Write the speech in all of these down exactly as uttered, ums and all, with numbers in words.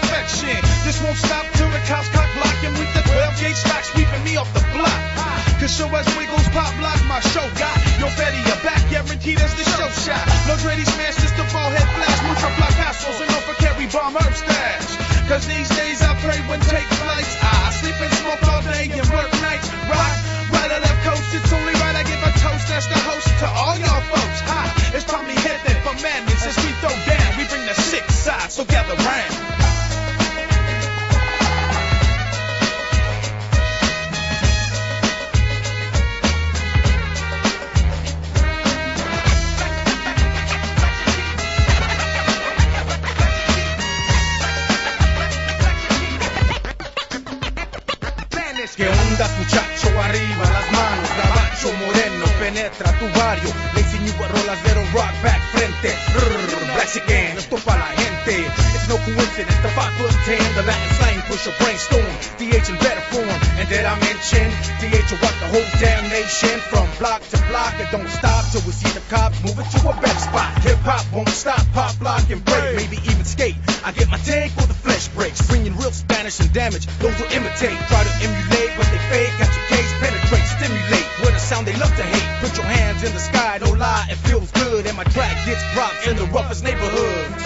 perfection. This won't stop till the cops cock block and with the twelve gauge stock sweeping me off the block. Cause show as Wiggles pop block my show got yo Betty your back guaranteed as the show shot. No Dreddy smash, just the ball head flash, multiply castles and no for carry bomb herb stash. Cause these days I pray when take flights. I sleep and smoke all day and work nights. Rock, right or left coast, it's only right I give a toast as the host to all y'all folks. Hi, it's Tommy Headman for madness as we throw down. We bring the six sides, so gather round. ¿Qué onda muchacho? Arriba las manos, gabacho moreno penetra tu barrio. Le enseño a rolas de rock back frente. Rrr, Black again, esto pa' la gente. It's no coincidence, the five foot ten, the Latin slang push a brainstorm. D H in better form, and did I mention D H will rock the whole damn nation from block to block. It don't stop till we see the cops moving to a better spot. Hip hop won't stop, pop, lock and break, maybe even skate. I get my take for the flesh breaks, bringing real Spanish and damage. Those who imitate, try to emulate, but they fake. Got your case, penetrate, stimulate. With a sound they love to hate. Put your hands in the sky, don't lie, it feels good. And my track gets props in the roughest neighborhoods.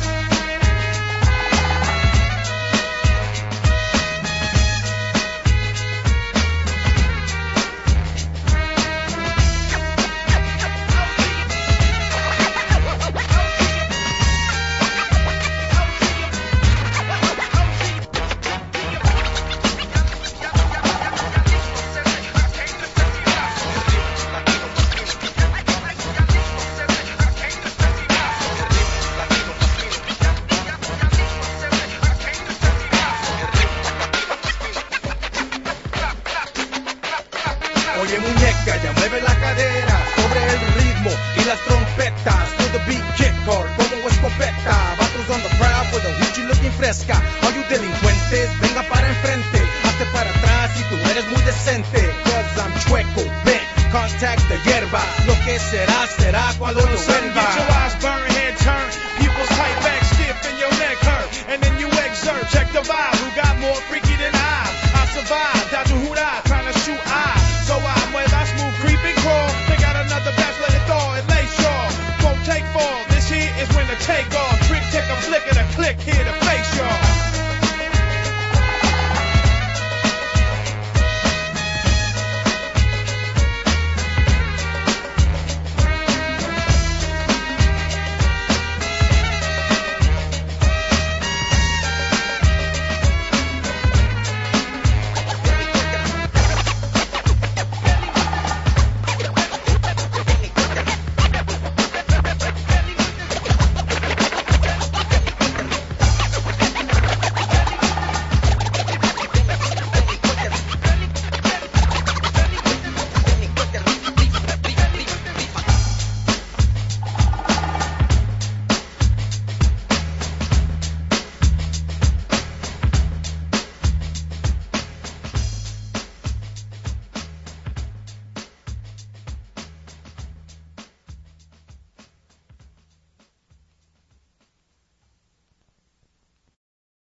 Oye muñeca, ya mueve la cadera sobre el ritmo y las trompetas. To the beat, kick hard como escopeta. Vatos on the prowl with a hoochie looking fresca. All you delincuentes, venga para enfrente. Hazte para atrás si tú eres muy decente. Cause I'm chueco, bent, contact the hierba. Lo que será, será cuando yo vuelva. Get your eyes burn, head turn, pupils tight back stiff and your neck hurt. And then you exert, check the vibe. Who got more freaky than I? I survived, dodge a hoot eye, trying to shoot eye. So I mueva smooth creep and crawl. Pick out another batch, let it thaw and lay shaw. Won't take fall. This here is when the take off. Trick, take a flick of the click here.